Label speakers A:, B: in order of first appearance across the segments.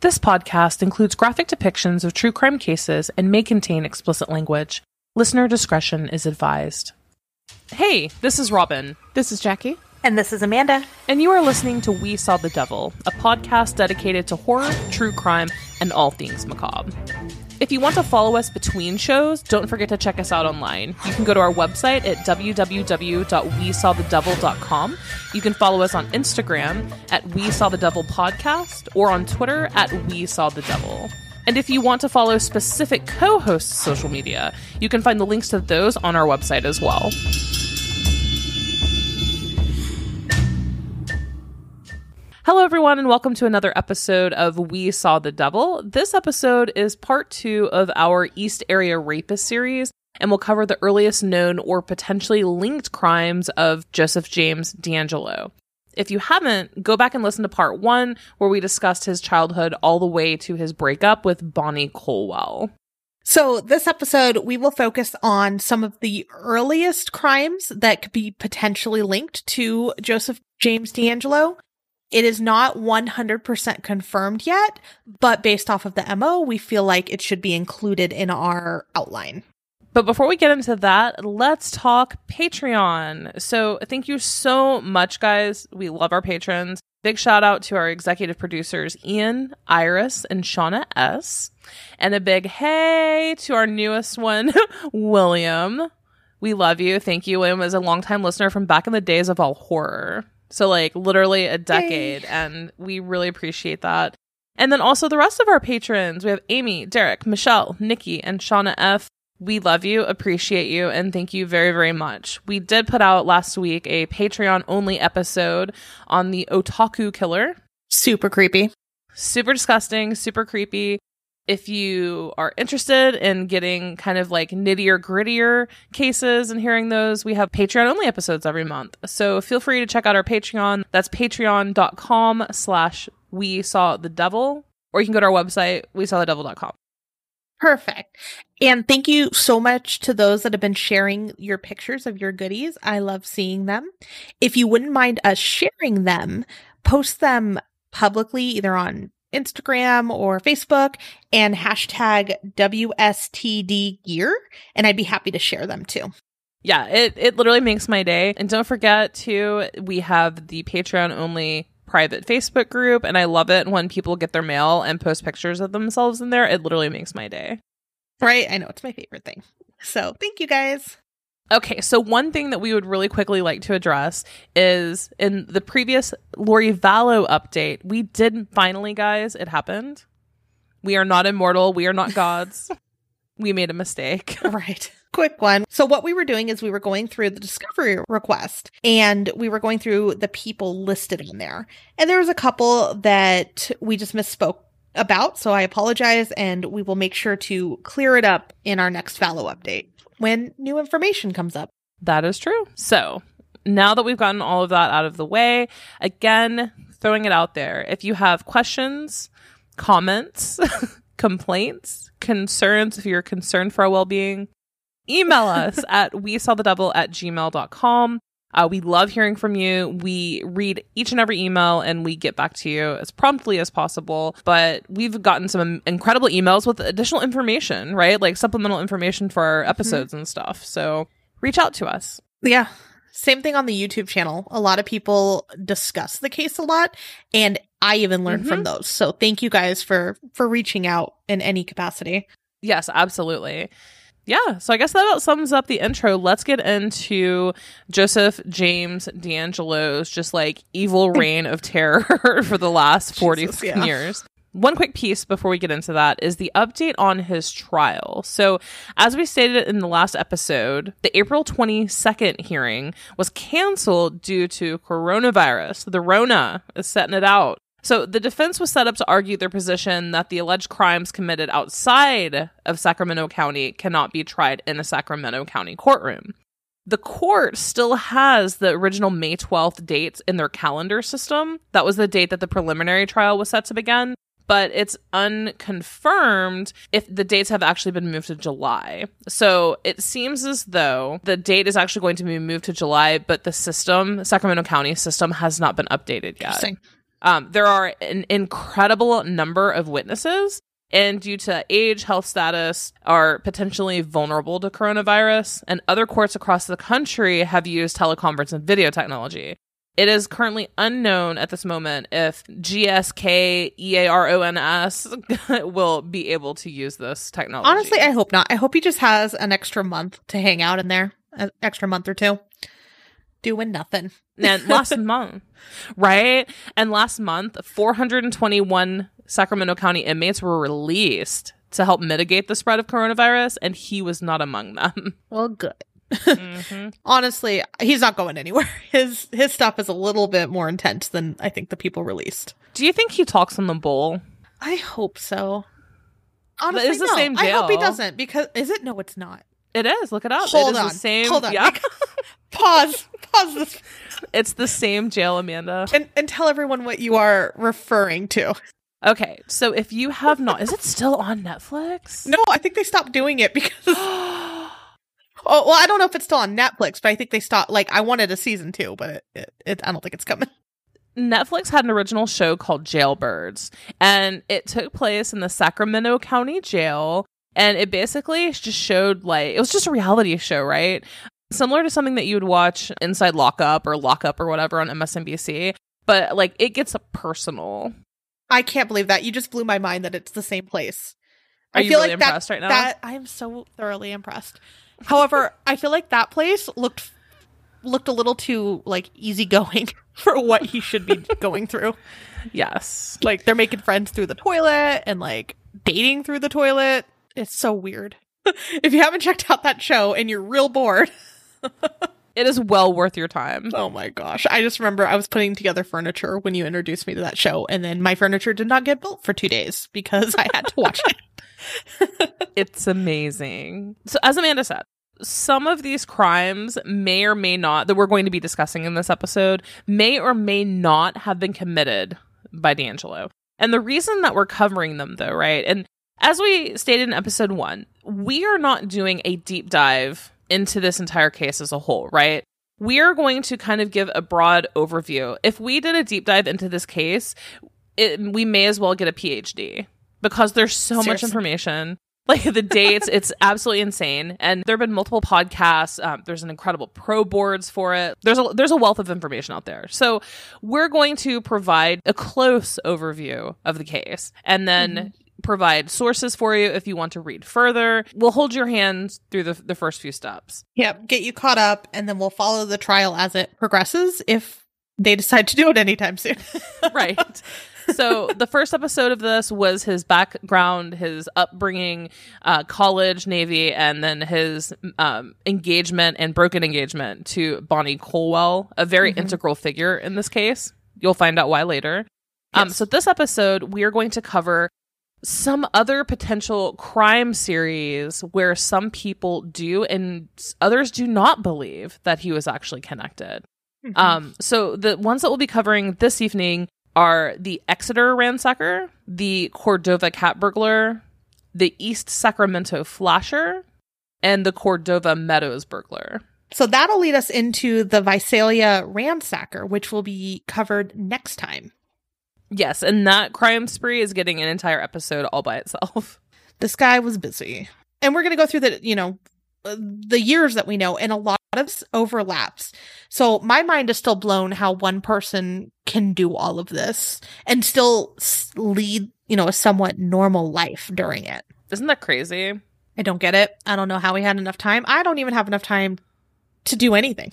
A: This podcast includes graphic depictions of true crime cases and may contain explicit language. Listener discretion is advised. Hey, this is Robin.
B: This is Jackie.
C: And this is Amanda.
A: And you are listening to We Saw the Devil, a podcast dedicated to horror, true crime, and all things macabre. If you want to follow us between shows, don't forget to check us out online. You can go to our website at www.wesawthedevil.com. You can follow us on Instagram at We Saw the Devil Podcast or on Twitter at We Saw the Devil. And if you want to follow specific co-hosts' social media, you can find the links to those on our website as well. Hello, everyone, and welcome to another episode of We Saw the Devil. This episode is part 2 of our East Area Rapist series, and will cover the earliest known or potentially linked crimes of Joseph James DeAngelo. If you haven't, go back and listen to part 1, where we discussed his childhood all the way to his breakup with Bonnie Colwell.
B: So this episode, we will focus on some of the earliest crimes that could be potentially linked to Joseph James DeAngelo. It is not 100% confirmed yet, but based off of the MO, we feel like it should be included in our outline.
A: But before we get into that, let's talk Patreon. So thank you so much, guys. We love our patrons. Big shout out to our executive producers, Ian, Iris, and Shauna S. And a big hey to our newest one, William. We love you. Thank you. William is a longtime listener from back in the days of all horror. So like literally a decade. Yay. And we really appreciate that. And then also the rest of our patrons. We have Amy, Derek, Michelle, Nikki, and Shauna F. We love you, appreciate you, and thank you very, very much. We did put out last week a Patreon-only episode on the Otaku Killer.
B: Super creepy.
A: Super disgusting, super creepy. If you are interested in getting kind of like nittier, grittier cases and hearing those, we have Patreon-only episodes every month. So feel free to check out our Patreon. That's patreon.com/WeSawTheDevil. Or you can go to our website, WeSawTheDevil.com.
B: Perfect. And thank you so much to those that have been sharing your pictures of your goodies. I love seeing them. If you wouldn't mind us sharing them, post them publicly either on Instagram or Facebook and hashtag WSTD gear, and I'd be happy to share them too.
A: Yeah, it literally makes my day. And don't forget to, we have the Patreon only private Facebook group, and I love it when people get their mail and post pictures of themselves in there. It literally makes my day.
B: Right? I know, it's my favorite thing. So thank you guys.
A: Okay, so one thing that we would really quickly like to address is in the previous Lori Vallow update, we did finally, guys, it happened. We are not immortal. We are not gods. We made a mistake.
B: Right. Quick one. So what we were doing is we were going through the discovery request and we were going through the people listed on there. And there was a couple that we just misspoke about. So I apologize, and we will make sure to clear it up in our next Vallow update when new information comes up.
A: That is true. So now that we've gotten all of that out of the way, again, throwing it out there. If you have questions, comments, complaints, concerns, if you're concerned for our well-being, email us at wesawthedevil@gmail.com. We love hearing from you. We read each and every email and we get back to you as promptly as possible. But we've gotten some incredible emails with additional information, right? Like supplemental information for our episodes and stuff. So reach out to us.
B: Yeah. Same thing on the YouTube channel. A lot of people discuss the case a lot, and I even learned from those. So thank you guys for reaching out in any capacity.
A: Yes, absolutely. Yeah, so I guess that about sums up the intro. Let's get into Joseph James DeAngelo's just like evil reign of terror for the last 40 years. One quick piece before we get into that is the update on his trial. So as we stated in the last episode, the April 22nd hearing was canceled due to coronavirus. The Rona is setting it out. So the defense was set up to argue their position that the alleged crimes committed outside of Sacramento County cannot be tried in a Sacramento County courtroom. The court still has the original May 12th dates in their calendar system. That was the date that the preliminary trial was set to begin, but it's unconfirmed if the dates have actually been moved to July. So it seems as though the date is actually going to be moved to July, but the system, Sacramento County system, has not been updated yet. There are an incredible number of witnesses, and due to age, health status, are potentially vulnerable to coronavirus, and other courts across the country have used teleconference and video technology. It is currently unknown at this moment if GSK EARONS will be able to use this technology.
B: Honestly, I hope not. I hope he just has an extra month to hang out in there, an extra month or two, doing nothing.
A: And last month, right? And last month, 421 Sacramento County inmates were released to help mitigate the spread of coronavirus, and he was not among them.
B: Well, good. Honestly, he's not going anywhere. His stuff is a little bit more intense than I think the people released.
A: Do you think he talks in the bowl?
B: I hope so. Honestly,
A: it's the same jail.
B: I hope he doesn't, because is it? No, it's not.
A: It is. Look it up.
B: Hold
A: it is
B: on.
A: The same.
B: Hold on.
A: Yeah.
B: Pause this.
A: It's the same jail, Amanda.
B: And tell everyone what you are referring to.
A: Okay, so if you have not, is it still on Netflix?
B: No, I think they stopped doing it because. Oh, well, I don't know if it's still on Netflix, but I think they stopped. Like, I wanted a season 2, but I don't think it's coming.
A: Netflix had an original show called Jailbirds, and it took place in the Sacramento County Jail, and it basically just showed, like, it was just a reality show, right? Similar to something that you would watch Inside Lockup or whatever on MSNBC, but, like, it gets personal.
B: I can't believe that. You just blew my mind that it's the same place.
A: Are you really impressed right now?
B: I am so thoroughly impressed. However, I feel like that place looked a little too, like, easygoing for what he should be going through.
A: Yes.
B: Like, they're making friends through the toilet and, like, dating through the toilet. It's so weird. If you haven't checked out that show and you're real bored.
A: It is well worth your time.
B: Oh my gosh. I just remember I was putting together furniture when you introduced me to that show, and then my furniture did not get built for 2 days because I had to watch it.
A: It's amazing. So as Amanda said, some of these crimes may or may not, that we're going to be discussing in this episode, may or may not have been committed by DeAngelo. And the reason that we're covering them, though, right? And as we stated in episode 1, we are not doing a deep dive into this entire case as a whole, right? We are going to kind of give a broad overview. If we did a deep dive into this case, we may as well get a PhD because there's so much information. Like the dates, it's absolutely insane. And there have been multiple podcasts. There's an incredible pro boards for it. There's a wealth of information out there. So we're going to provide a close overview of the case and then provide sources for you if you want to read further. We'll hold your hands through the first few steps.
B: Yep, get you caught up, and then we'll follow the trial as it progresses if they decide to do it anytime soon.
A: Right. So the first episode of this was his background, his upbringing, college, Navy, and then his engagement and broken engagement to Bonnie Colwell, a very integral figure in this case. You'll find out why later.
B: Yes.
A: So this episode, we are going to cover some other potential crime series where some people do and others do not believe that he was actually connected. So the ones that we'll be covering this evening are the Exeter ransacker, the Cordova cat burglar, the East Sacramento flasher, and the Cordova Meadows burglar.
B: So that'll lead us into the Visalia ransacker, which will be covered next time.
A: Yes, and that crime spree is getting an entire episode all by itself.
B: This guy was busy. And we're going to go through the years that we know, and a lot of overlaps. So my mind is still blown how one person can do all of this and still lead, a somewhat normal life during it.
A: Isn't that crazy?
B: I don't get it. I don't know how he had enough time. I don't even have enough time to do anything.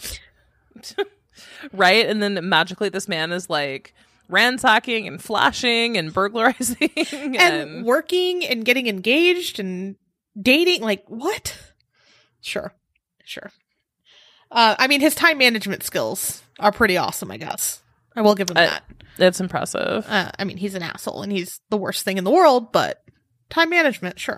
A: Right? And then magically this man is like ransacking and flashing and burglarizing
B: and working and getting engaged and dating. Like, what? Sure. I mean, his time management skills are pretty awesome, I guess. I will give him that.
A: That's impressive.
B: I mean, he's an asshole and he's the worst thing in the world, but time management, sure.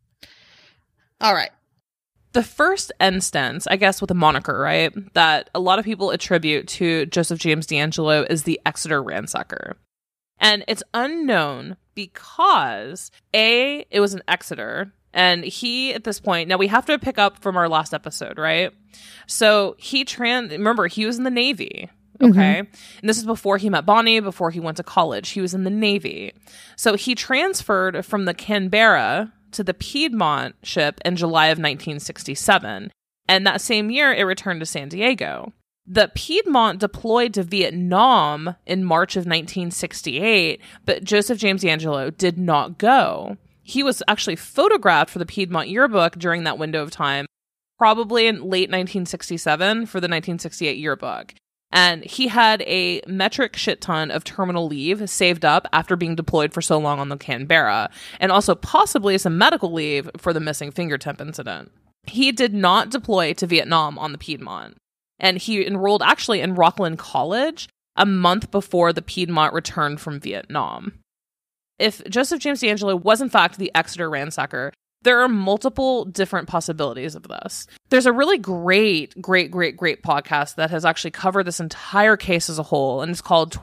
B: All right.
A: The first instance, I guess with a moniker, right, that a lot of people attribute to Joseph James DeAngelo is the Exeter ransacker. And it's unknown because, A, it was in Exeter, and he, at this point, now we have to pick up from our last episode, right? So remember, he was in the Navy. Okay. And this is before he met Bonnie, before he went to college. He was in the Navy. So he transferred from the Canberra to the Piedmont ship in July of 1967. And that same year, it returned to San Diego. The Piedmont deployed to Vietnam in March of 1968, but Joseph James DeAngelo did not go. He was actually photographed for the Piedmont yearbook during that window of time, probably in late 1967 for the 1968 yearbook. And he had a metric shit ton of terminal leave saved up after being deployed for so long on the Canberra, and also possibly some medical leave for the missing fingertip incident. He did not deploy to Vietnam on the Piedmont. And he enrolled actually in Rockland College a month before the Piedmont returned from Vietnam. If Joseph James DeAngelo was in fact the Exeter ransacker, there are multiple different possibilities of this. There's a really great podcast that has actually covered this entire case as a whole, and it's called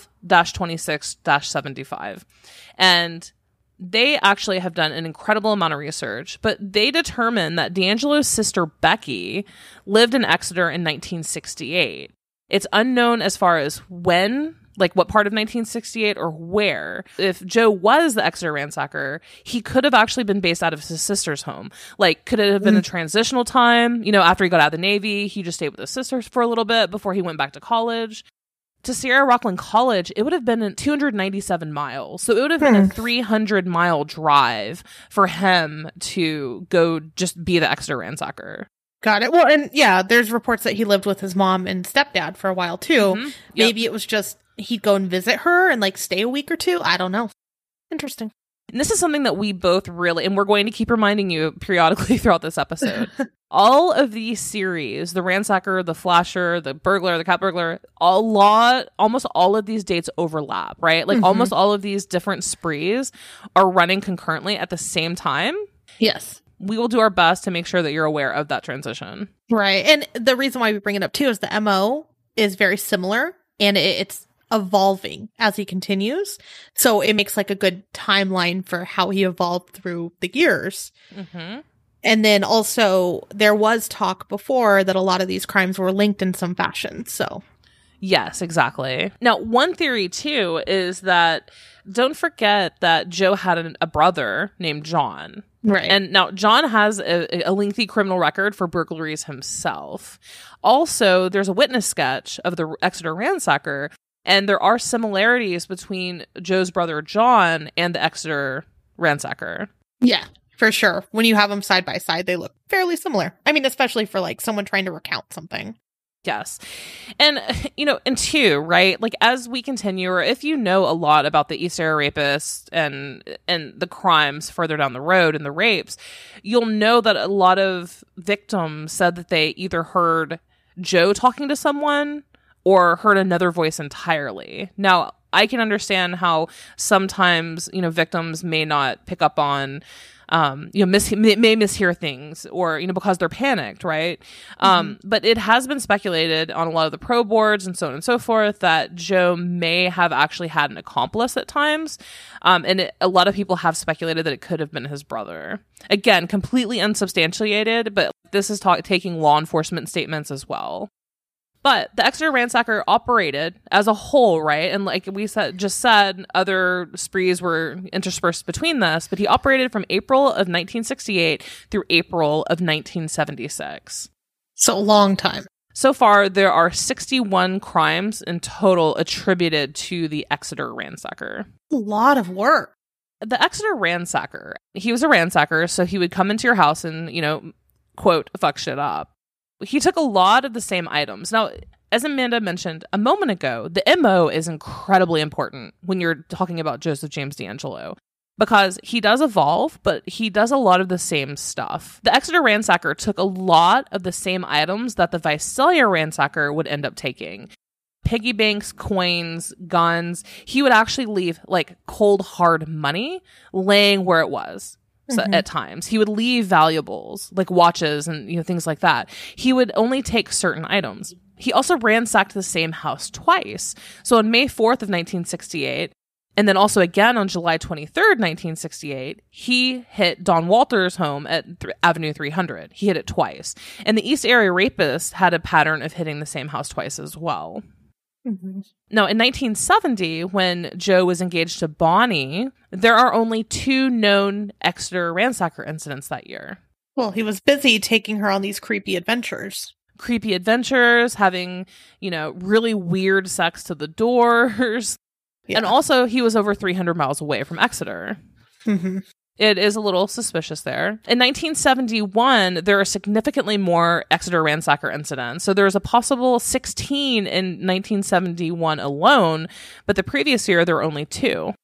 A: 12-26-75. And they actually have done an incredible amount of research, but they determined that DeAngelo's sister Becky lived in Exeter in 1968. It's unknown as far as when, like what part of 1968 or where. If Joe was the Exeter ransacker, he could have actually been based out of his sister's home. Like, could it have been a transitional time? You know, after he got out of the Navy, he just stayed with his sisters for a little bit before he went back to college. To Sierra Rockland College, it would have been 297 miles. So it would have been a 300-mile drive for him to go just be the Exeter ransacker.
B: Got it. Well, and yeah, there's reports that he lived with his mom and stepdad for a while too.
A: Yep.
B: Maybe it was just he'd go and visit her and like stay a week or two. I don't know. Interesting.
A: And this is something that we both really, and we're going to keep reminding you periodically throughout this episode. All of these series, the ransacker, the flasher, the burglar, the cat burglar, almost all of these dates overlap, right? Like almost all of these different sprees are running concurrently at the same time.
B: Yes.
A: We will do our best to make sure that you're aware of that transition.
B: Right. And the reason why we bring it up too is the MO is very similar, and it's evolving as he continues. So it makes like a good timeline for how he evolved through the years. And then also there was talk before that a lot of these crimes were linked in some fashion. So
A: yes, exactly. Now, one theory too is that don't forget that Joe had a brother named John.
B: Right.
A: And now John has a lengthy criminal record for burglaries himself. Also, there's a witness sketch of the Exeter ransacker, and there are similarities between Joe's brother John and the Exeter ransacker.
B: Yeah, for sure. When you have them side by side, they look fairly similar. I mean, especially for like someone trying to recount something.
A: Yes. And, you know, and two, right? Like as we continue, or if you know a lot about the East Area Rapists and the crimes further down the road and the rapes, you'll know that a lot of victims said that they either heard Joe talking to someone or heard another voice entirely. Now, I can understand how sometimes, you know, victims may not pick up on, may mishear things, or, you know, because they're panicked, right? But it has been speculated on a lot of the pro boards and so on and so forth that Joe may have actually had an accomplice at times. A lot of people have speculated that it could have been his brother. Again, completely unsubstantiated, but this is taking law enforcement statements as well. But the Exeter ransacker operated as a whole, right? And like we just said, other sprees were interspersed between this, but he operated from April of 1968 through April of 1976.
B: So a long time.
A: So far, there are 61 crimes in total attributed to the Exeter ransacker.
B: A lot of work.
A: The Exeter ransacker, he was a ransacker, so he would come into your house and, you know, quote, fuck shit up. He took a lot of the same items. Now, as Amanda mentioned a moment ago, the MO is incredibly important when you're talking about Joseph James DeAngelo, because he does evolve, but he does a lot of the same stuff. The Exeter ransacker took a lot of the same items that the Visalia ransacker would end up taking. Piggy banks, coins, guns. He would actually leave like cold, hard money laying where it was. So at times he would leave valuables like watches and, you know, things like that. He would only take certain items. He also ransacked the same house twice. So on May 4th of 1968, and then also again on July 23rd, 1968, he hit Don Walter's home at Avenue 300. He hit it twice. And the East Area Rapists had a pattern of hitting the same house twice as well.
B: Mm-hmm.
A: Now, in 1970, when Joe was engaged to Bonnie, there are only 2 known Exeter ransacker incidents that year.
B: Well, he was busy taking her on these creepy adventures.
A: Creepy adventures, having, really weird sex to the doors.
B: Yeah.
A: And also, he was over 300 miles away from Exeter.
B: Mm-hmm.
A: It is a little suspicious there. In 1971, there are significantly more Exeter ransacker incidents. So there's a possible 16 in 1971 alone, but the previous year there were only 2.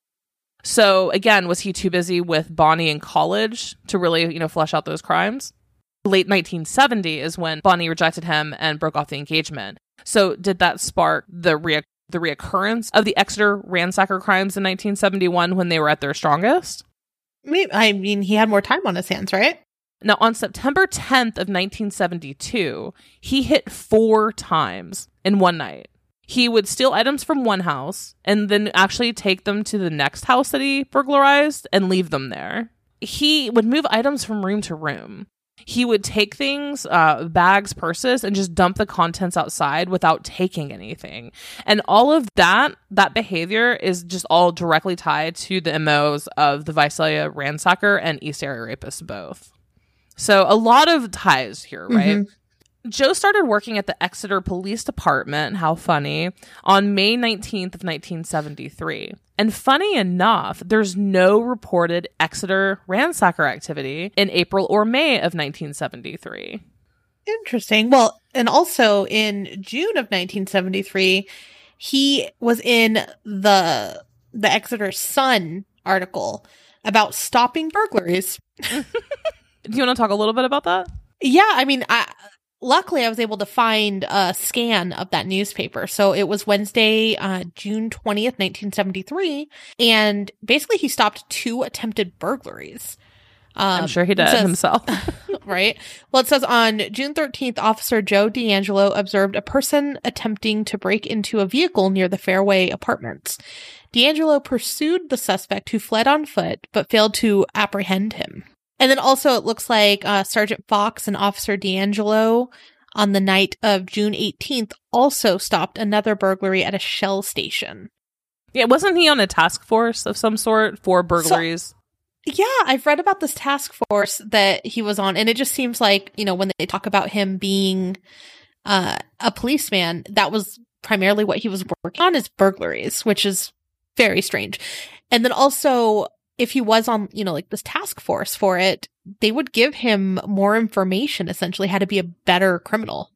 A: So again, was he too busy with Bonnie in college to really, flesh out those crimes? Late 1970 is when Bonnie rejected him and broke off the engagement. So did that spark the reoccurrence of the Exeter ransacker crimes in 1971 when they were at their strongest?
B: I mean, he had more time on his hands, right?
A: Now, on September 10th of 1972, he hit 4 times in one night. He would steal items from one house and then actually take them to the next house that he burglarized and leave them there. He would move items from room to room. He would take things, bags, purses, and just dump the contents outside without taking anything. And all of that behavior is just all directly tied to the MOs of the Visalia ransacker and East Area rapist both. So a lot of ties here, right? Mm-hmm. Joe started working at the Exeter Police Department, how funny, on May 19th of 1973. And funny enough, there's no reported Exeter ransacker activity in April or May of 1973.
B: Interesting. Well, and also in June of 1973, he was in the Exeter Sun article about stopping burglaries.
A: Do you want to talk a little bit about that?
B: Yeah, I mean, luckily, I was able to find a scan of that newspaper. So it was Wednesday, June 20th, 1973. And basically, he stopped 2 attempted burglaries.
A: I'm sure he did himself.
B: Right. Well, it says on June 13th, Officer Joe D'Angelo observed a person attempting to break into a vehicle near the Fairway Apartments. D'Angelo pursued the suspect, who fled on foot, but failed to apprehend him. And then also it looks like Sergeant Fox and Officer D'Angelo on the night of June 18th also stopped another burglary at a Shell station.
A: Yeah, wasn't he on a task force of some sort for burglaries?
B: Yeah, I've read about this task force that he was on, and it just seems like, when they talk about him being a policeman, that was primarily what he was working on, is burglaries, which is very strange. And then also, if he was on, this task force for it, they would give him more information, essentially, how to be a better criminal.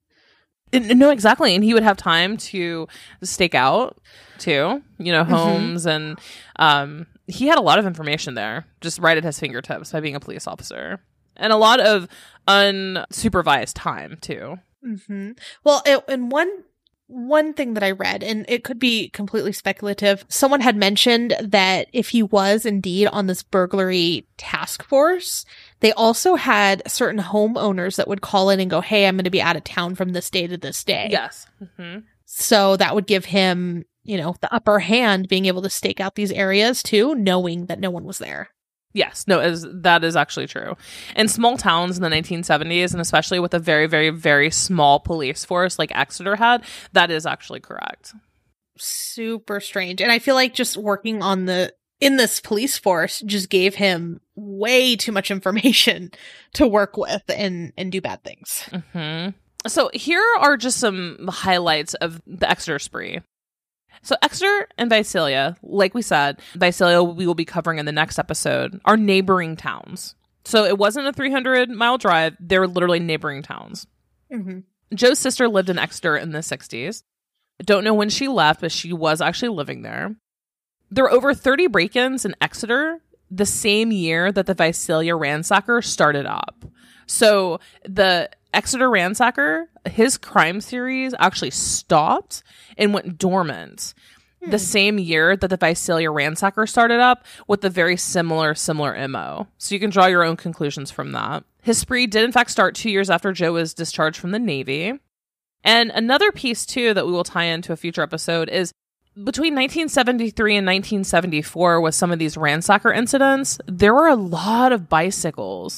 A: No, exactly. And he would have time to stake out, too, homes.
B: Mm-hmm.
A: And he had a lot of information there, just right at his fingertips by being a police officer. And a lot of unsupervised time, too.
B: Mm-hmm. Well, and one thing that I read, and it could be completely speculative, someone had mentioned that if he was indeed on this burglary task force, they also had certain homeowners that would call in and go, hey, I'm going to be out of town from this day to this day.
A: Yes. Mm-hmm.
B: So that would give him, the upper hand, being able to stake out these areas too, knowing that no one was there.
A: Yes, no, that is actually true. In small towns in the 1970s, and especially with a very, very, very small police force like Exeter had, that is actually correct.
B: Super strange. And I feel like just working in this police force just gave him way too much information to work with and do bad things.
A: Mm-hmm. So here are just some highlights of the Exeter spree. So Exeter and Visalia, like we said, Visalia we will be covering in the next episode, are neighboring towns. So it wasn't a 300-mile drive. They were literally neighboring towns.
B: Mm-hmm.
A: Joe's sister lived in Exeter in the 60s. Don't know when she left, but she was actually living there. There were over 30 break-ins in Exeter the same year that the Visalia ransacker started up. So the Exeter ransacker, his crime series actually stopped and went dormant the same year that the Visalia ransacker started up, with a very similar MO. So you can draw your own conclusions from that. His spree did in fact start 2 years after Joe was discharged from the Navy. And another piece too that we will tie into a future episode is between 1973 and 1974, with some of these ransacker incidents, there were a lot of bicycles.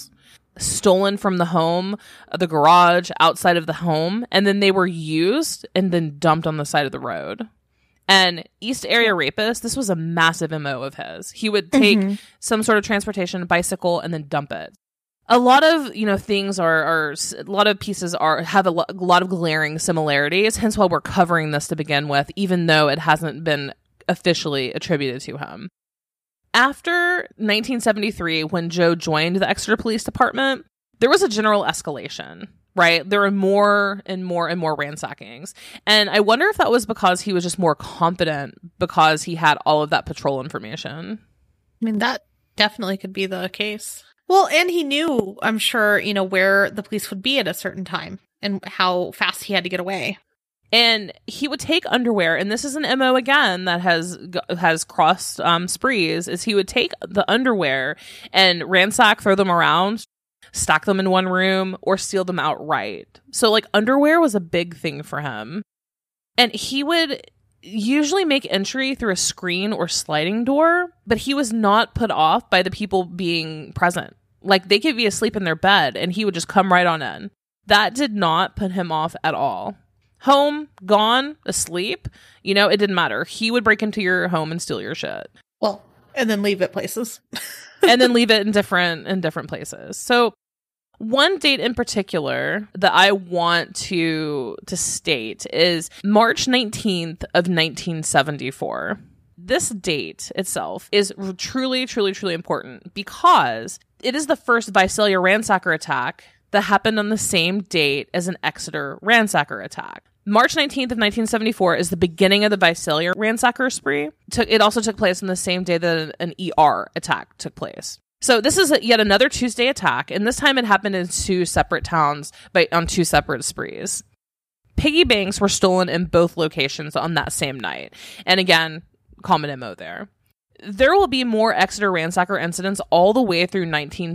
A: stolen from the home, the garage, outside of the home, and then they were used and then dumped on the side of the road. And East Area Rapist, this was a massive MO of his. He would take some sort of transportation, bicycle, and then dump it. A lot of, things are a lot of pieces have a lot of glaring similarities, hence why we're covering this to begin with, even though it hasn't been officially attributed to him. After 1973, when Joe joined the Exeter Police Department, there was a general escalation, right? There were more and more and more ransackings. And I wonder if that was because he was just more confident because he had all of that patrol information.
B: I mean, that definitely could be the case. Well, and he knew, I'm sure, where the police would be at a certain time and how fast he had to get away.
A: And he would take underwear, and this is an MO again that has crossed sprees, is he would take the underwear and ransack, throw them around, stack them in one room, or steal them outright. So, underwear was a big thing for him. And he would usually make entry through a screen or sliding door, but he was not put off by the people being present. They could be asleep in their bed, and he would just come right on in. That did not put him off at all. Home, gone, asleep, it didn't matter. He would break into your home and steal your shit.
B: Well, and then leave it places.
A: And then leave it in different places. So one date in particular that I want to state is March 19th of 1974. This date itself is truly, truly, truly important because it is the first Visalia ransacker attack that happened on the same date as an Exeter ransacker attack. March 19th of 1974 is the beginning of the Visalia ransacker spree. It also took place on the same day that an ER attack took place. So this is yet another Tuesday attack, and this time it happened in two separate towns on two separate sprees. Piggy banks were stolen in both locations on that same night. And again, common MO there. There will be more Exeter ransacker incidents all the way through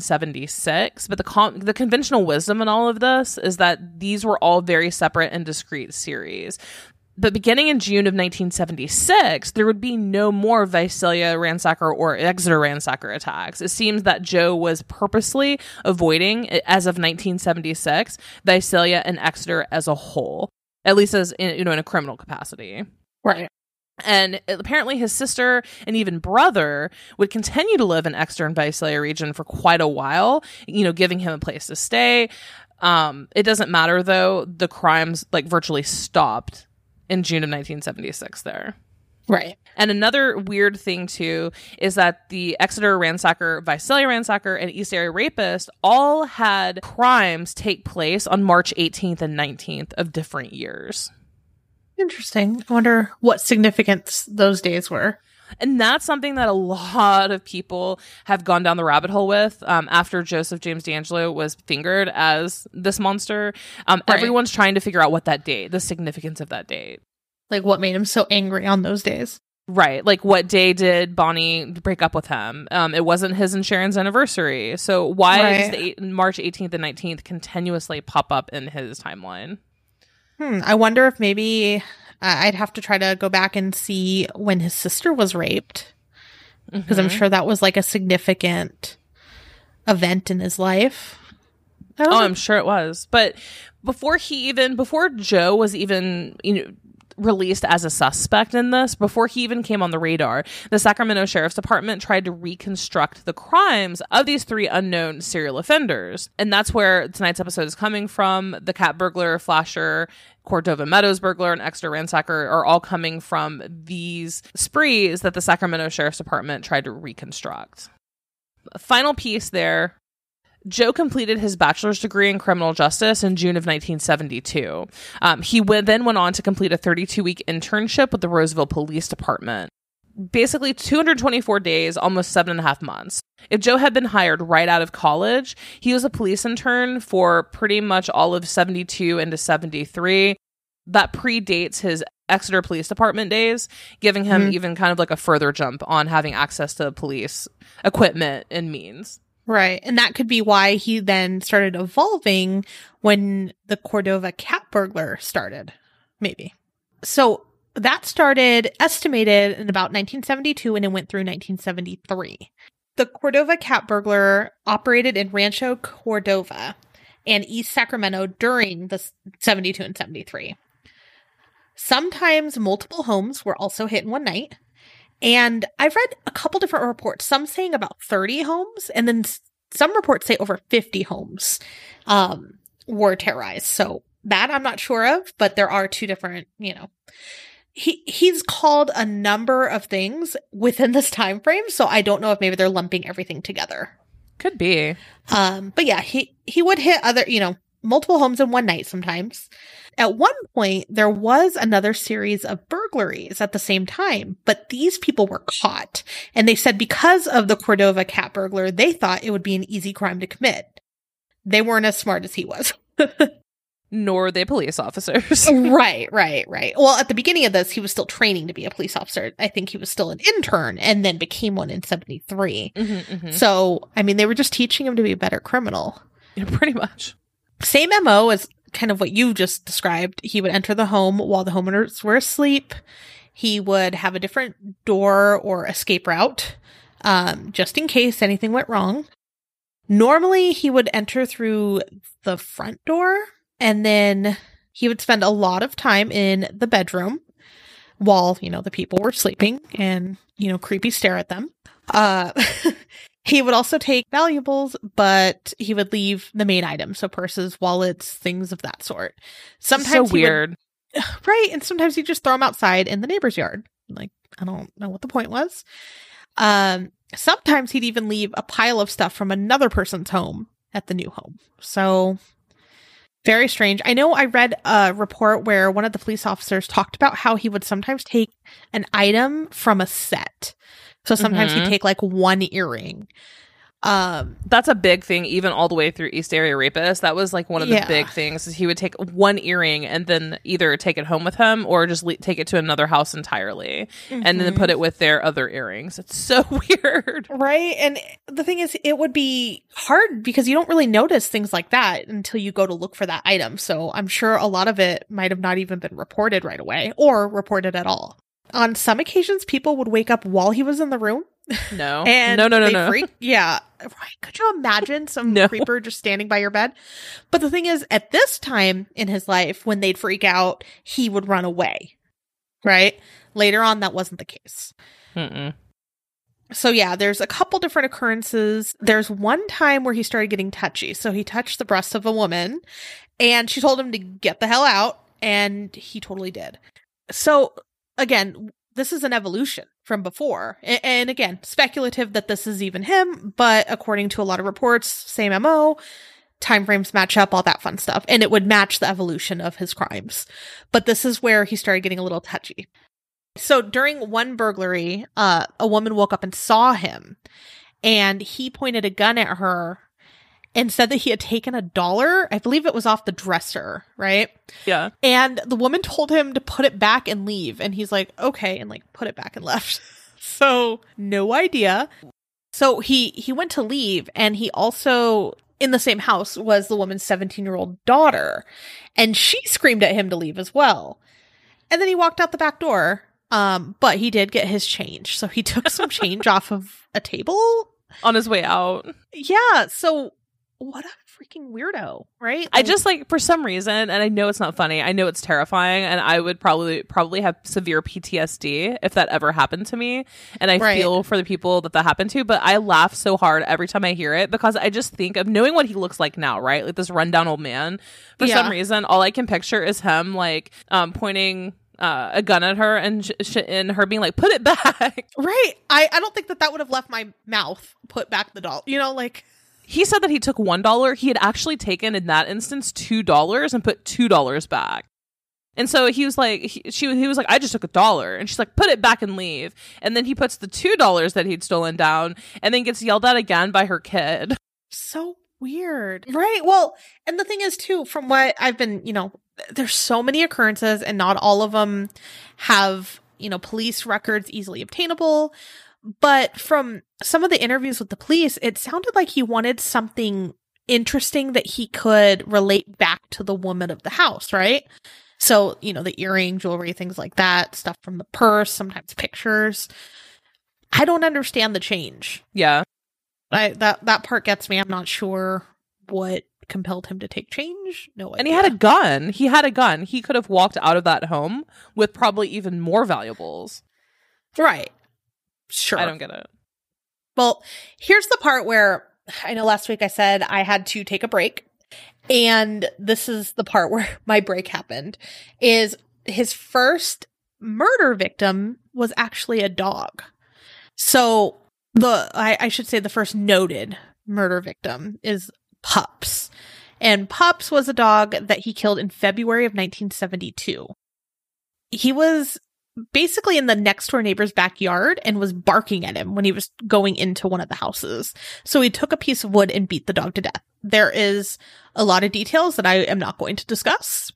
A: 1976, but the conventional wisdom in all of this is that these were all very separate and discrete series. But beginning in June of 1976, there would be no more Visalia ransacker or Exeter ransacker attacks. It seems that Joe was purposely avoiding, as of 1976, Visalia and Exeter as a whole, at least as in a criminal capacity.
B: Right.
A: And apparently his sister and even brother would continue to live in Exeter and Visalia region for quite a while, giving him a place to stay. It doesn't matter, though. The crimes virtually stopped in June of 1976 there.
B: Right.
A: And another weird thing, too, is that the Exeter ransacker, Visalia ransacker, and East Area rapist all had crimes take place on March 18th and 19th of different years.
B: Interesting. I wonder what significance those days were.
A: And that's something that a lot of people have gone down the rabbit hole with after Joseph James DeAngelo was fingered as this monster. Right. Everyone's trying to figure out the significance of that date.
B: What made him so angry on those days.
A: Right. What day did Bonnie break up with him? It wasn't his and Sharon's anniversary. So why does March 18th and 19th continuously pop up in his timeline?
B: I wonder if maybe I'd have to try to go back and see when his sister was raped. Because I'm sure that was a significant event in his life.
A: I'm sure it was. But before Joe was even, released as a suspect in this, before he even came on the radar, the Sacramento Sheriff's Department tried to reconstruct the crimes of these three unknown serial offenders. And that's where tonight's episode is coming from. The cat burglar, flasher, Cordova Meadows burglar, and Exeter ransacker are all coming from these sprees that the Sacramento Sheriff's Department tried to reconstruct. Final piece there. Joe completed his bachelor's degree in criminal justice in June of 1972. He then went on to complete a 32-week internship with the Roseville Police Department. Basically 224 days, almost 7.5 months. If Joe had been hired right out of college, he was a police intern for pretty much all of 72 into 73. That predates his Exeter Police Department days, giving him even kind of a further jump on having access to police equipment and means.
B: Right. And that could be why he then started evolving when the Cordova cat burglar started, maybe. So that started estimated in about 1972 and it went through 1973. The Cordova cat burglar operated in Rancho Cordova and East Sacramento during the 72 and 73. Sometimes multiple homes were also hit in one night. And I've read a couple different reports, some saying about 30 homes, and then some reports say over 50 homes were terrorized. So that I'm not sure of, but there are two different, he's called a number of things within this time frame. So I don't know if maybe they're lumping everything together.
A: Could be.
B: But yeah, he would hit other, multiple homes in one night sometimes. At one point, there was another series of burglaries at the same time, but these people were caught. And they said because of the Cordova cat burglar, they thought it would be an easy crime to commit. They weren't as smart as he was.
A: Nor they police officers.
B: Right. Well, at the beginning of this, he was still training to be a police officer. I think he was still an intern and then became one in 73. So, they were just teaching him to be a better criminal.
A: Yeah, pretty much.
B: Same MO as kind of what you just described. He would enter the home while the homeowners were asleep. He would have a different door or escape route, just in case anything went wrong. Normally, he would enter through the front door, and then he would spend a lot of time in the bedroom while, the people were sleeping and, creepy stare at them. He would also take valuables, but he would leave the main items, so purses, wallets, things of that sort. Sometimes
A: so weird.
B: Right, and sometimes he'd just throw them outside in the neighbor's yard. Like, I don't know what the point was. Sometimes he'd even leave a pile of stuff from another person's home at the new home. So, very strange. I know I read a report where one of the police officers talked about how he would sometimes take an item from a set. So sometimes he'd take like one earring.
A: That's a big thing, even all the way through East Area Rapist. That was like one of the big things, is he would take one earring and then either take it home with him or just take it to another house entirely and then put it with their other earrings. It's so weird.
B: Right. And the thing is, it would be hard because you don't really notice things like that until you go to look for that item. So I'm sure a lot of it might have not even been reported right away or reported at all. On some occasions, people would wake up while he was in the room.
A: No.
B: And
A: No.
B: Freak. Yeah. Right. Could you imagine some creeper just standing by your bed? But the thing is, at this time in his life, when they'd freak out, he would run away. Right? Later on, that wasn't the case. So yeah, there's a couple different occurrences. There's one time where he started getting touchy. So he touched the breast of a woman and she told him to get the hell out. And he totally did. So again, this is an evolution from before. And again, speculative that this is even him, but according to a lot of reports, same MO, timeframes match up, all that fun stuff. And it would match the evolution of his crimes. But this is where he started getting a little touchy. So during one burglary, a woman woke up and saw him, and he pointed a gun at her and said that he had taken $1. I believe it was off the dresser, right?
A: Yeah.
B: And the woman told him to put it back and leave. And he's like, okay, and like put it back and left. So no idea. So he went to leave, and he also, in the same house, was the woman's 17-year-old daughter. And she screamed at him to leave as well. And then he walked out the back door. But he did get his change. So he took some change off of a table
A: on his way out.
B: Yeah. So what a freaking weirdo, right?
A: I just like, for some reason, and I know it's not funny, I know it's terrifying, and I would probably have severe PTSD if that ever happened to me. And I feel for the people that happened to, but I laugh so hard every time I hear it because I just think of knowing what he looks like now, right? Like this rundown old man. For some reason, all I can picture is him like pointing a gun at her and her being like, put it back.
B: Right. I don't think that would have left my mouth, put back the doll, like.
A: He said that he took $1. He had actually taken, in that instance, $2 and put $2 back. And so he was like, he was like, I just took $1. And she's like, put it back and leave. And then he puts the $2 that he'd stolen down and then gets yelled at again by her kid.
B: So weird. Right. Well, and the thing is, too, from what I've been, there's so many occurrences and not all of them have, police records easily obtainable. But from some of the interviews with the police, it sounded like he wanted something interesting that he could relate back to the woman of the house, right? So, the earring, jewelry, things like that, stuff from the purse, sometimes pictures. I don't understand the change.
A: Yeah.
B: That part gets me. I'm not sure what compelled him to take change. No idea.
A: And he had a gun. He could have walked out of that home with probably even more valuables.
B: Right. Sure.
A: I don't get it.
B: Well, here's the part where I know last week I said I had to take a break. And this is the part where my break happened. Is his first murder victim was actually a dog. So I should say the first noted murder victim is Pups. And Pups was a dog that he killed in February of 1972. He was basically in the next door neighbor's backyard and was barking at him when he was going into one of the houses. So he took a piece of wood and beat the dog to death. There is a lot of details that I am not going to discuss.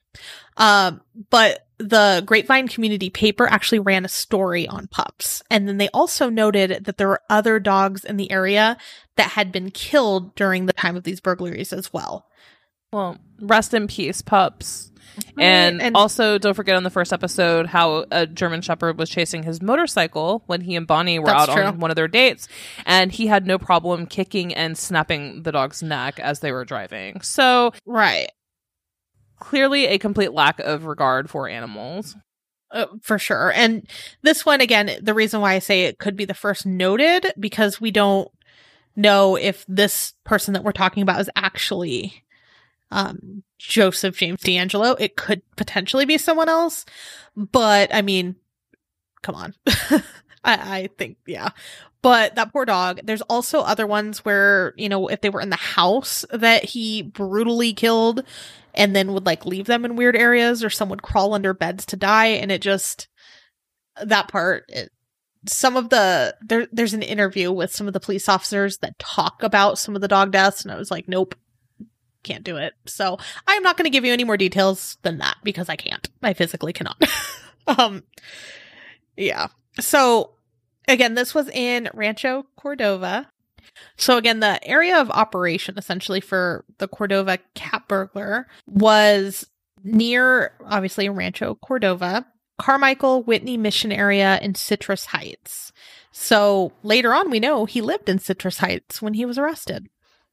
B: But the Grapevine community paper actually ran a story on Pups. And then they also noted that there were other dogs in the area that had been killed during the time of these burglaries as well.
A: Well, rest in peace, Pups. And also, don't forget on the first episode how a German Shepherd was chasing his motorcycle when he and Bonnie were out on one of their dates. And he had no problem kicking and snapping the dog's neck as they were driving. So,
B: right.
A: Clearly a complete lack of regard for animals.
B: For sure. And this one, again, the reason why I say it could be the first noted, because we don't know if this person that we're talking about is actually Joseph James DeAngelo. It could potentially be someone else, but I mean, come on. I think, yeah. But that poor dog. There's also other ones where, you know, if they were in the house that he brutally killed and then would like leave them in weird areas, or some would crawl under beds to die. And it just, that part, there's an interview with some of the police officers that talk about some of the dog deaths. And I was like, nope, can't do it. So I'm not going to give you any more details than that because I can't. I physically cannot. Yeah. So again, this was in Rancho Cordova. So again, the area of operation essentially for the Cordova cat burglar was near, obviously, Rancho Cordova, Carmichael, Whitney Mission area, and Citrus Heights. So later on, we know he lived in Citrus Heights when he was arrested.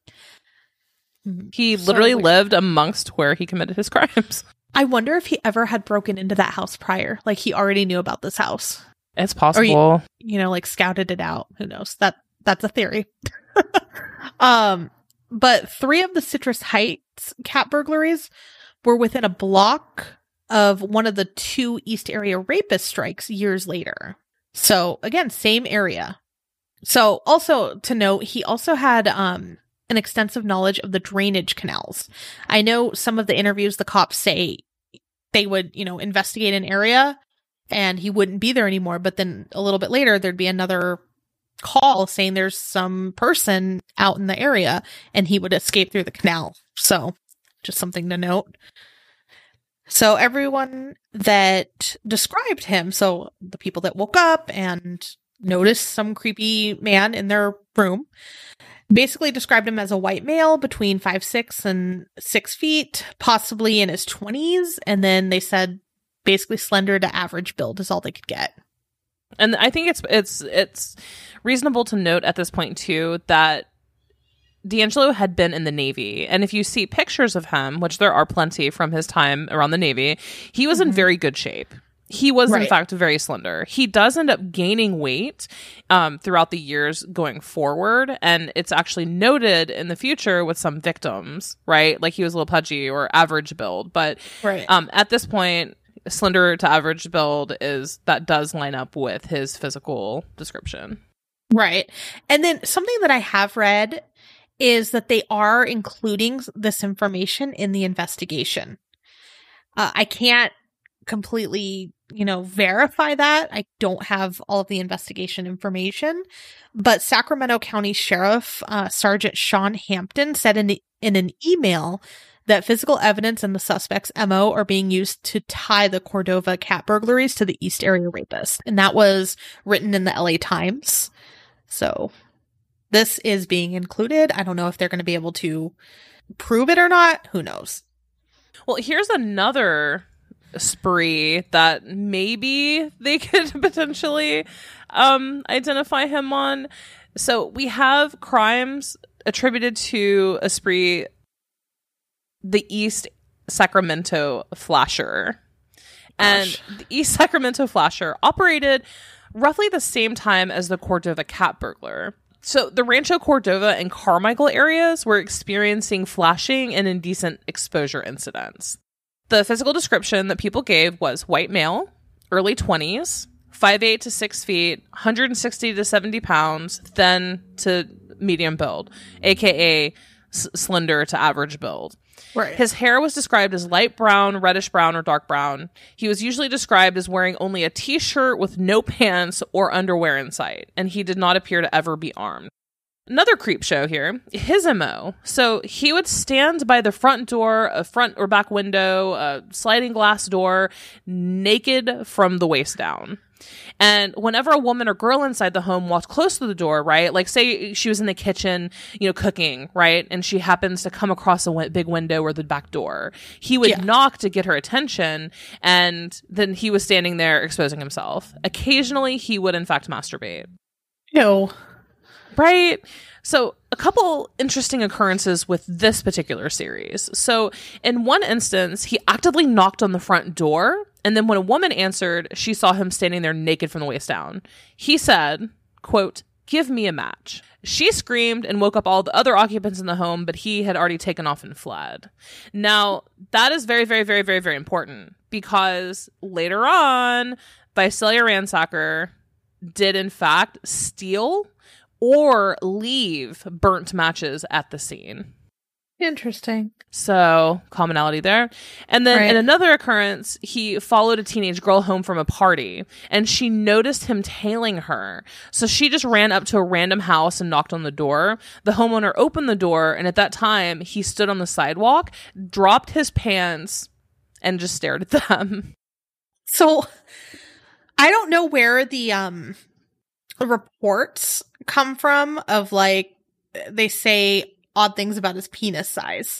A: He literally lived amongst where he committed his crimes.
B: I wonder if he ever had broken into that house prior. Like he already knew about this house.
A: It's possible.
B: Or, you know, like scouted it out. Who knows? That's a theory. But 3 of the Citrus Heights cat burglaries were within a block of one of the 2 East Area rapist strikes years later. So again, same area. So also to note, he also had an extensive knowledge of the drainage canals. I know some of the interviews the cops say they would, you know, investigate an area and he wouldn't be there anymore. But then a little bit later, there'd be another call saying there's some person out in the area and he would escape through the canal. So just something to note. So everyone that described him, so the people that woke up and noticed some creepy man in their room, basically described him as a white male between 5'6" and 6 feet, possibly in his 20s. And then they said basically slender to average build is all they could get.
A: And I think it's reasonable to note at this point too that DeAngelo had been in the Navy. And if you see pictures of him, which there are plenty from his time around the Navy, he was in very good shape. He was, in fact, very slender. He does end up gaining weight throughout the years going forward. And it's actually noted in the future with some victims, right? Like he was a little pudgy or average build. But at this point, slender to average build that does line up with his physical description.
B: Right. And then something that I have read is that they are including this information in the investigation. I can't completely, verify that. I don't have all of the investigation information, but Sacramento County Sheriff Sergeant Sean Hampton said in an email that physical evidence and the suspect's MO are being used to tie the Cordova cat burglaries to the East Area rapist. And that was written in the LA Times. So this is being included. I don't know if they're going to be able to prove it or not. Who knows?
A: Well, here's another spree that maybe they could potentially identify him on. So we have crimes attributed to Esprit, the East Sacramento Flasher. And the East Sacramento Flasher operated roughly the same time as the Cordova cat burglar. So the Rancho Cordova and Carmichael areas were experiencing flashing and indecent exposure incidents. The physical description that people gave was white male, early 20s, 5'8" to 6 feet, 160 to 70 pounds, thin to medium build, aka slender to average build.
B: Right.
A: His hair was described as light brown, reddish brown, or dark brown. He was usually described as wearing only a t-shirt with no pants or underwear in sight, and he did not appear to ever be armed. Another creep show here, his MO. So he would stand by the front door, a front or back window, a sliding glass door, naked from the waist down. And whenever a woman or girl inside the home walked close to the door, right? Like say she was in the kitchen, cooking, right? And she happens to come across a big window or the back door. He would knock to get her attention, and then he was standing there exposing himself. Occasionally, he would in fact masturbate.
B: Ew.
A: Right? So a couple interesting occurrences with this particular series. So in one instance, he actively knocked on the front door, and then when a woman answered, she saw him standing there naked from the waist down. He said, quote, "Give me a match." She screamed and woke up all the other occupants in the home, but he had already taken off and fled. Now, that is very, very, very, very, very important, because later on, Visalia Ransacker did in fact steal or leave burnt matches at the scene.
B: Interesting.
A: So, commonality there. And then in another occurrence, he followed a teenage girl home from a party, and she noticed him tailing her. So she just ran up to a random house and knocked on the door. The homeowner opened the door, and at that time, he stood on the sidewalk, dropped his pants, and just stared at them.
B: So, I don't know where the reports come from of they say odd things about his penis size.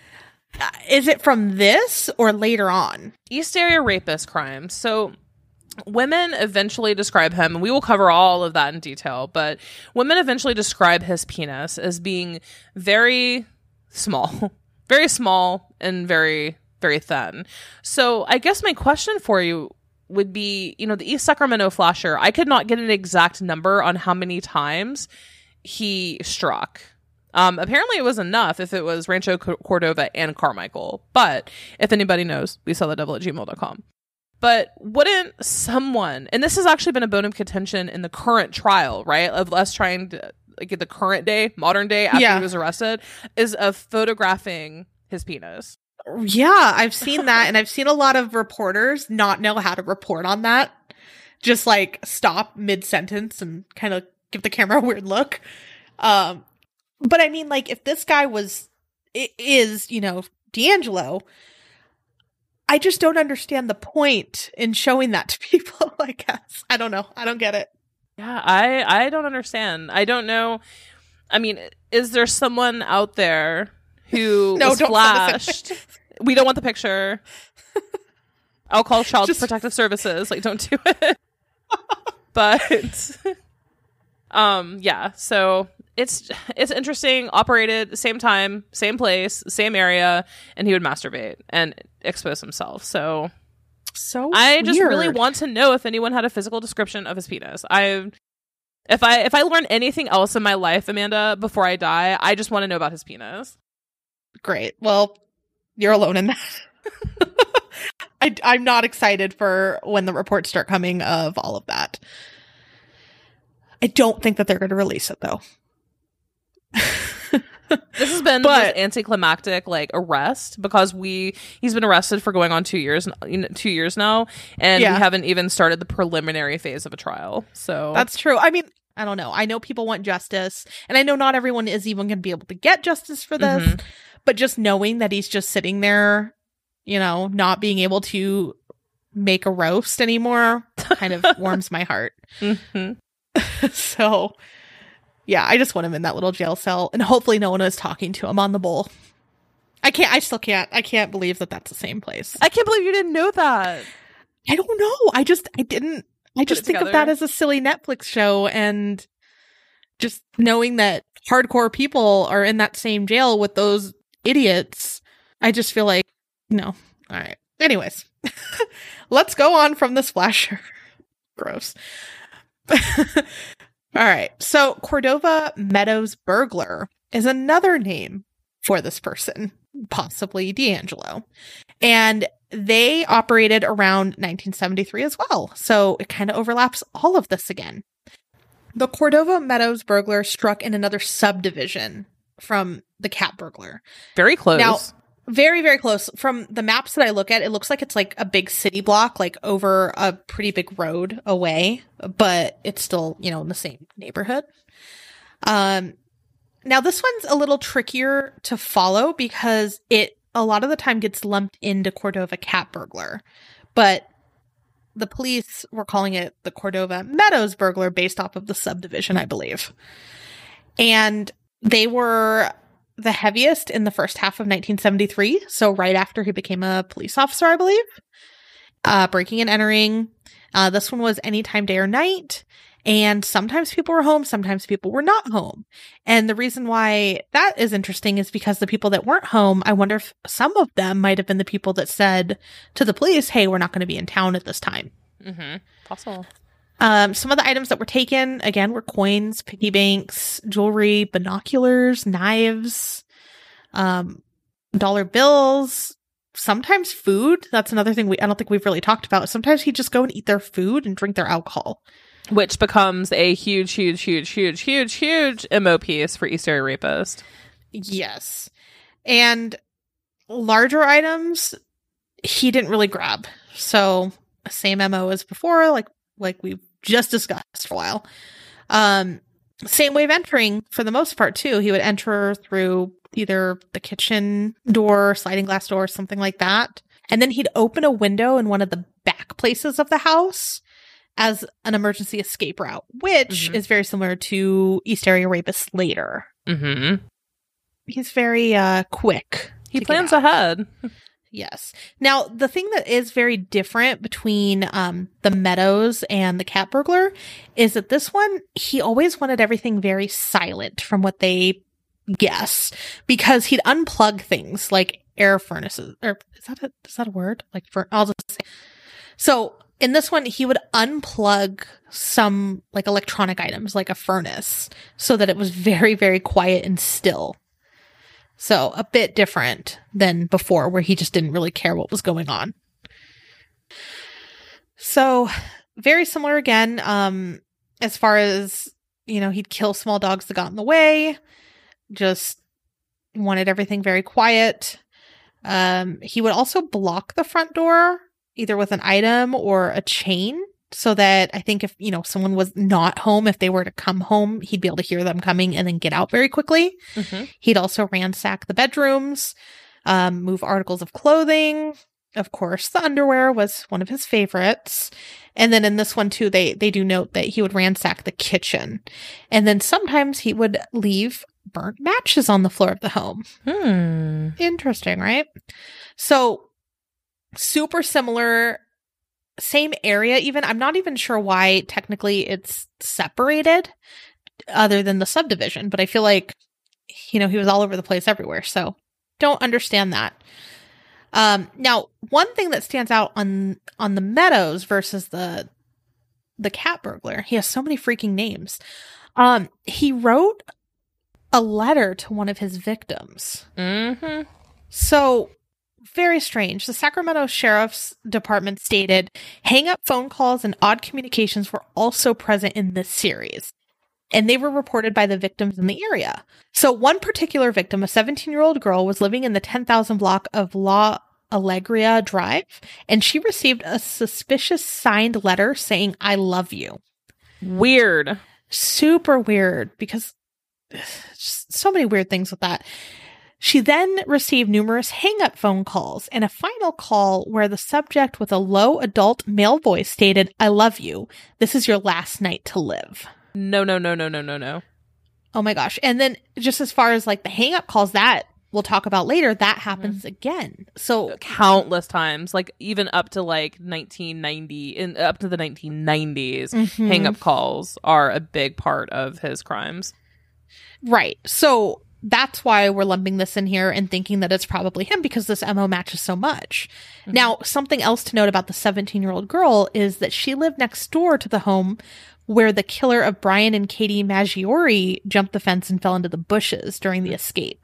B: Is it from this or later on?
A: East Area rapist crimes. So women eventually describe him, and we will cover all of that in detail, but women eventually describe his penis as being very small, very small, and very, very thin. So I guess my question for you would be, the East Sacramento Flasher, I could not get an exact number on how many times he struck. Apparently it was enough if it was Rancho Cordova and Carmichael. But if anybody knows, WeSellTheDevil@gmail.com. But wouldn't someone, and this has actually been a bone of contention in the current trial, right? Of us trying to get the current day, modern day after he was arrested, is of photographing his penis.
B: Yeah, I've seen that, and I've seen a lot of reporters not know how to report on that. Just stop mid-sentence and kind of give the camera a weird look. But I mean, if this guy is D'Angelo, I just don't understand the point in showing that to people, I guess. I don't know. I don't get it.
A: Yeah, I don't understand. I don't know. I mean, is there someone out there who was flashed? We don't want the picture. I'll call Child Protective Services. Don't do it. But yeah, so it's interesting. Operated same time, same place, same area, and he would masturbate and expose himself. So I just really want to know if anyone had a physical description of his penis. If I learn anything else in my life, Amanda, before I die, I just want to know about his penis.
B: Great. Well, you're alone in that. I'm not excited for when the reports start coming of all of that. I don't think that they're going to release it, though.
A: This has been the anticlimactic arrest, because he's been arrested for going on 2 years now, and we haven't even started the preliminary phase of a trial. So
B: that's true. I mean, I don't know. I know people want justice, and I know not everyone is even going to be able to get justice for this. Mm-hmm. But just knowing that he's just sitting there, not being able to make a roast anymore kind of warms my heart.
A: Mm-hmm.
B: So, yeah, I just want him in that little jail cell, and hopefully no one is talking to him on the bowl. I can't believe that that's the same place.
A: I can't believe you didn't know that.
B: I don't know. I just think of that as a silly Netflix show, and just knowing that hardcore people are in that same jail with those idiots, I just feel like, no. All right. Anyways, let's go on from this flasher. Gross. All right. So Cordova Meadows burglar is another name for this person, possibly D'Angelo. And they operated around 1973 as well. So it kind of overlaps all of this again. The Cordova Meadows burglar struck in another subdivision from the cat burglar.
A: Very close.
B: Now, very, very close. From the maps that I look at, it looks like it's like a big city block, like over a pretty big road away, but it's still, you know, in the same neighborhood. Now this one's a little trickier to follow because it a lot of the time gets lumped into Cordova cat burglar, but the police were calling it the Cordova Meadows burglar based off of the subdivision, I believe. And they were the heaviest in the first half of 1973. So right after he became a police officer, I believe. Breaking and entering. This one was anytime, day or night. And sometimes people were home, sometimes people were not home. And the reason why that is interesting is because the people that weren't home, I wonder if some of them might have been the people that said to the police, hey, we're not going to be in town at this time.
A: Mm-hmm. Possible.
B: Some of the items that were taken, again, were coins, piggy banks, jewelry, binoculars, knives, dollar bills, sometimes food. That's another thing I don't think we've really talked about. Sometimes he'd just go and eat their food and drink their alcohol.
A: Which becomes a huge MO piece for East Area Rapist.
B: Yes. And larger items, he didn't really grab. So, same MO as before, like we've just discussed for a while. Same way of entering for the most part, too. He would enter through either the kitchen door, sliding glass door, something like that. And then he'd open a window in one of the back places of the house as an emergency escape route, which is very similar to East Area Rapist later.
A: Mm-hmm.
B: He's very quick.
A: He plans ahead.
B: Yes. Now, the thing that is very different between the Meadows and the cat burglar is that this one, he always wanted everything very silent from what they guess, because he'd unplug things like air furnaces. Or is that a word? Like, I'll just say. So, in this one, he would unplug some like electronic items, like a furnace, so that it was very, very quiet and still. So a bit different than before, where he just didn't really care what was going on. So very similar again, as far as, you know, he'd kill small dogs that got in the way, just wanted everything very quiet. He would also block the front door, either with an item or a chain, so that I think if, you know, someone was not home, if they were to come home, he'd be able to hear them coming and then get out very quickly. Mm-hmm. He'd also ransack the bedrooms, move articles of clothing. Of course, the underwear was one of his favorites. And then in this one too, they do note that he would ransack the kitchen. And then sometimes he would leave burnt matches on the floor of the home. Interesting, right? So super similar, same area even. I'm not even sure why technically it's separated other than the subdivision, but I feel like, you know, he was all over the place everywhere. So don't understand that. Now, one thing that stands out on the Meadows versus the cat burglar, he has so many freaking names. He wrote a letter to one of his victims. Mm-hmm. So very strange. The Sacramento Sheriff's Department stated, hang-up phone calls and odd communications were also present in this series, and they were reported by the victims in the area. So one particular victim, a 17-year-old girl, was living in the 10,000 block of La Alegria Drive, and she received a suspicious signed letter saying, I love you.
A: Weird.
B: Super weird, because just so many weird things with that. She then received numerous hang-up phone calls and a final call where the subject with a low adult male voice stated, I love you. This is your last night to live.
A: No.
B: Oh my gosh. And then just as far as like the hang-up calls, that we'll talk about later, that happens again. So
A: countless times, like even up to like 1990 and up to the 1990s, hang up calls are a big part of his crimes.
B: Right. So that's why we're lumping this in here and thinking that it's probably him, because this MO matches so much. Now, something else to note about the 17-year-old girl is that she lived next door to the home where the killer of Brian and Katie Maggiore jumped the fence and fell into the bushes during the escape.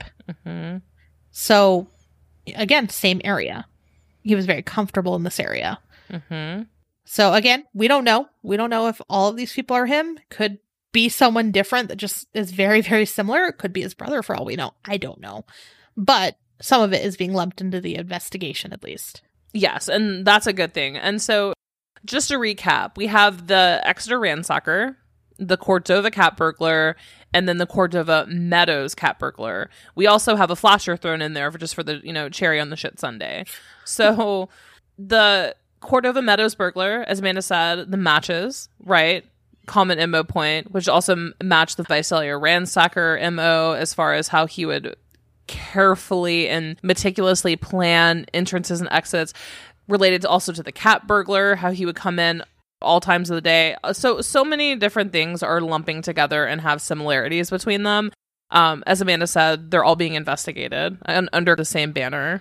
B: So, again, same area. He was very comfortable in this area. So, again, we don't know. We don't know if all of these people are him. Could be someone different that just is very, very similar. It could be his brother for all we know. I don't know. But some of it is being lumped into the investigation, at least.
A: Yes, and that's a good thing. And so, just to recap, we have the Exeter ransacker, the Cordova cat burglar, and then the Cordova Meadows cat burglar. We also have a flasher thrown in there for the, cherry on the shit sundae. So, the Cordova Meadows burglar, as Amanda said, the matches, right? Common MO point, which also matched the Visalia ransacker MO as far as how he would carefully and meticulously plan entrances and exits, related also to the cat burglar, how he would come in all times of the day. So many different things are lumping together and have similarities between them. As Amanda said, they're all being investigated under the same banner.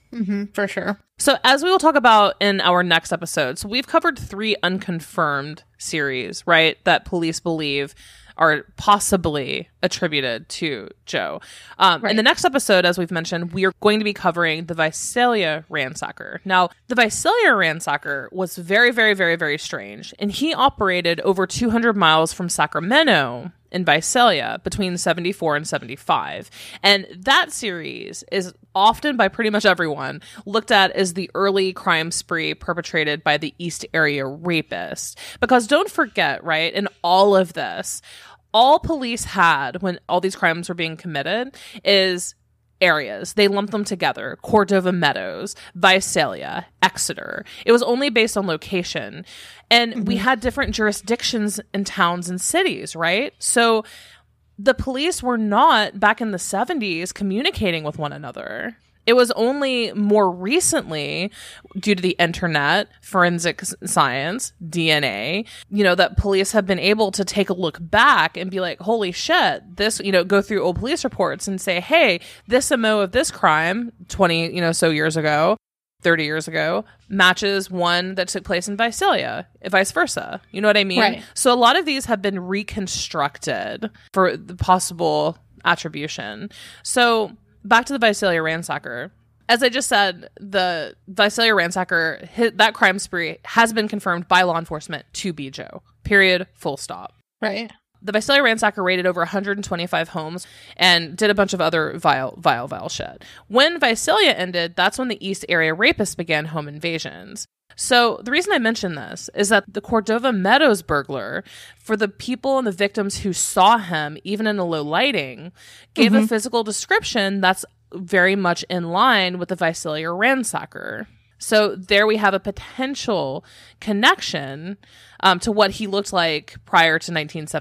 B: For sure.
A: So as we will talk about in our next episode, so we've covered 3 unconfirmed series, right, that police believe are possibly attributed to Joe. In the next episode, as we've mentioned, we are going to be covering the Visalia ransacker. Now, the Visalia ransacker was very, very, very, very strange, and he operated over 200 miles from Sacramento in Visalia between 74 and 75. And that series is often, by pretty much everyone, looked at as the early crime spree perpetrated by the East Area Rapist. Because don't forget, right, in all of this, all police had when all these crimes were being committed is areas. They lumped them together. Cordova Meadows, Visalia, Exeter. It was only based on location. And we had different jurisdictions in towns and cities, right? So the police were not, back in the 70s, communicating with one another. It was only more recently, due to the internet, forensic science, DNA, that police have been able to take a look back and be like, holy shit, this, go through old police reports and say, hey, this MO of this crime 20, so years ago, 30 years ago, matches one that took place in Visalia, vice versa. You know what I mean?
B: Right.
A: So a lot of these have been reconstructed for the possible attribution. So back to the Visalia ransacker. As I just said, the Visalia ransacker, that crime spree has been confirmed by law enforcement to be Joe. Period. Full stop.
B: Right.
A: The Visalia ransacker raided over 125 homes and did a bunch of other vile shit. When Visalia ended, that's when the East Area Rapists began home invasions. So the reason I mention this is that the Cordova Meadows burglar, for the people and the victims who saw him, even in a low lighting, gave a physical description that's very much in line with the Visalia ransacker. So there we have a potential connection to what he looked like prior to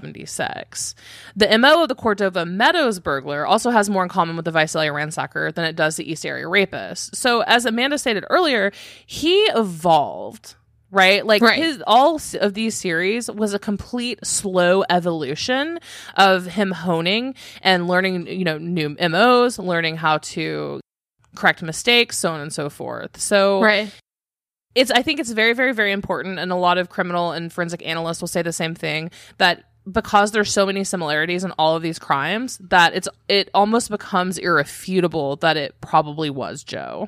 A: 1976. The MO of the Cordova Meadows burglar also has more in common with the Visalia ransacker than it does the East Area Rapist. So as Amanda stated earlier, he evolved, right? All of these series was a complete slow evolution of him honing and learning, new MOs, learning how to correct mistakes, so on and so forth. So I think it's very, very, very important, and a lot of criminal and forensic analysts will say the same thing, that because there's so many similarities in all of these crimes, that it almost becomes irrefutable that it probably was Joe.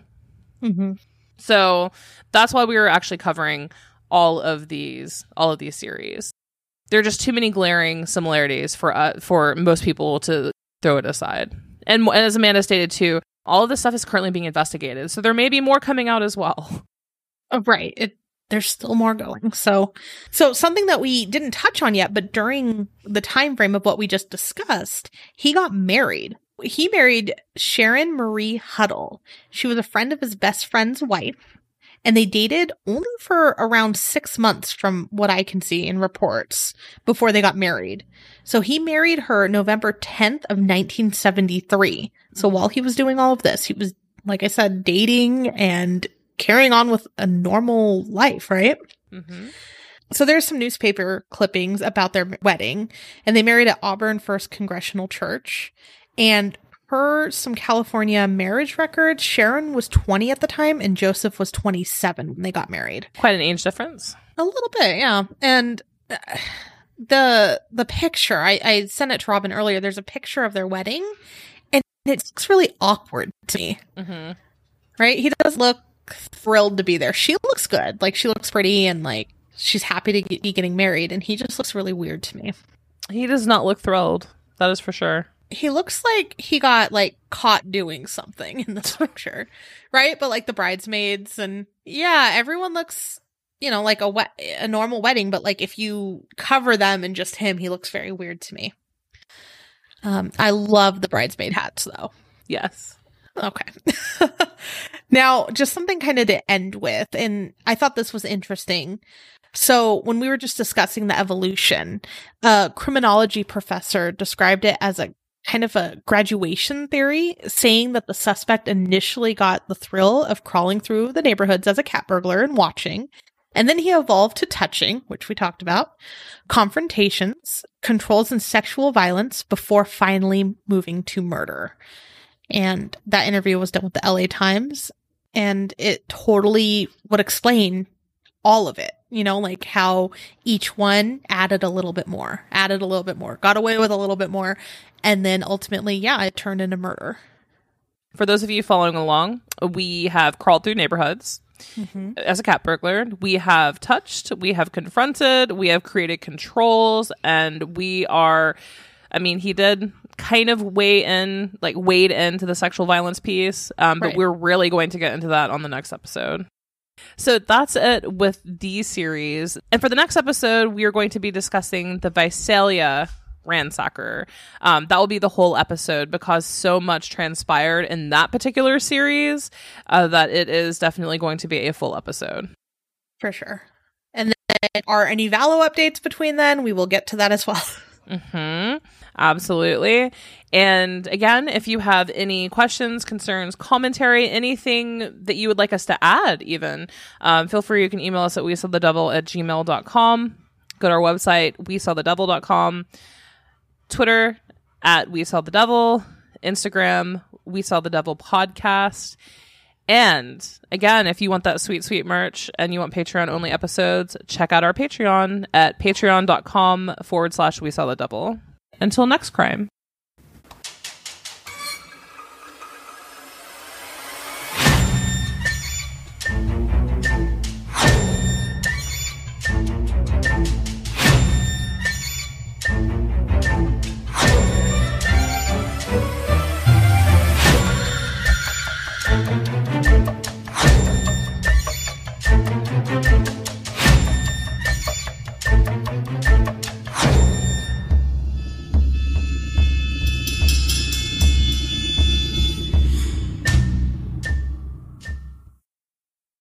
A: So that's why we were actually covering all of these series. There are just too many glaring similarities for most people to throw it aside. And as Amanda stated too, all of this stuff is currently being investigated, so there may be more coming out as well.
B: Oh, right. There's still more going. So something that we didn't touch on yet, but during the time frame of what we just discussed, he got married. He married Sharon Marie Huddle. She was a friend of his best friend's wife, and they dated only for around 6 months from what I can see in reports before they got married. So he married her November 10th of 1973. So while he was doing all of this, he was, like I said, dating and carrying on with a normal life, right?
A: Mm-hmm.
B: So there's some newspaper clippings about their wedding, and they married at Auburn First Congregational Church. And per some California marriage records, Sharon was 20 at the time, and Joseph was 27 when they got married.
A: Quite an age difference.
B: A little bit, yeah. And the picture, I sent it to Robin earlier. There's a picture of their wedding, and it looks really awkward to me.
A: Mm-hmm.
B: Right? He does look thrilled to be there. She looks good. Like, she looks pretty, and like she's happy to be getting married, and he just looks really weird to me.
A: He does not look thrilled. That is for sure.
B: He looks like he got like caught doing something in this picture, right? But like the bridesmaids and yeah, everyone looks, you know, like a normal wedding. But like if you cover them and just him, he looks very weird to me. I love the bridesmaid hats though.
A: Yes.
B: Okay. Now, just something kind of to end with, and I thought this was interesting. So when we were just discussing the evolution, a criminology professor described it as a kind of a graduation theory, saying that the suspect initially got the thrill of crawling through the neighborhoods as a cat burglar and watching, and then he evolved to touching, which we talked about, confrontations, controls, and sexual violence before finally moving to murder. And that interview was done with the LA Times, and it totally would explain all of it, you know, like how each one added a little bit more, got away with a little bit more, and then ultimately, yeah, it turned into murder.
A: For those of you following along, we have crawled through neighborhoods as a cat burglar. We have touched, we have confronted, we have created controls, and we are, I mean, he did kind of wade into the sexual violence piece, but
B: Right.
A: We're really going to get into that on the next episode. So that's it with the series. And for the next episode, we are going to be discussing the Visalia ransacker. That will be the whole episode because so much transpired in that particular series that it is definitely going to be a full episode.
B: For sure. And then are any Valo updates between then? We will get to that as well.
A: Absolutely. And again, if you have any questions, concerns, commentary, anything that you would like us to add even, feel free. You can email us at wesawthedevil@gmail.com. Go to our website, wesawthedevil.com. Twitter at wesawthedevil. Instagram, wesawthedevil podcast. And again, if you want that sweet, sweet merch and you want Patreon only episodes, check out our Patreon at patreon.com/wesawthedevil. Until next crime.